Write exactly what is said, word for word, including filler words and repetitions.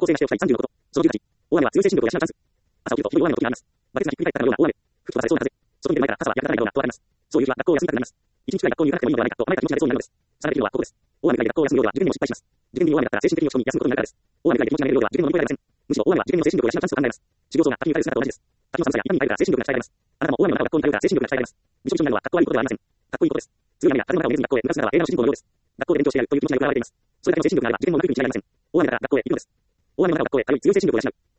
校生がしておきたいさんじゅうのこと。そのじゅうはち、大雨は強い精神力を養うチャンス。朝起きると広い大雨の時があります。バケツがひっくり返ったかのような大雨。吹き飛ばされそうな風。外に出る前から傘は役立たないようなとわかります。そういう日は学校を休みたくなります。一日くらい学校に行かなくてもいいのではないかと甘えた気持ちが出そうになるのです。さらにはここです。大雨が学校を休むようでは受験にも失敗します。受験に大雨だったら精神的に落ち込み休むことになるからです。大雨が気持ちが出るようでは受験を乗り越えられません。むしろ大雨は受験の精神力を養うチャンスと考えます。授業層が滝に帰る姿と同じです。滝の寒さや痛みに耐えるから精神力が鍛えられます。あなたも大雨の中を学校に通うから精神力が鍛えられます。びしょびしょになるのはかっこ悪いことではありません。かっこいいことです。強い雨や風の中を見ずに学校へ向かう姿は映画の主人公のようです。学校で勉強してやるという気持ちが現れています。それだけの精神力があれば受験も乗り越える道にありません。大雨だから学校へ行くのです。大雨の中を学校へ通い強い精神力を養う。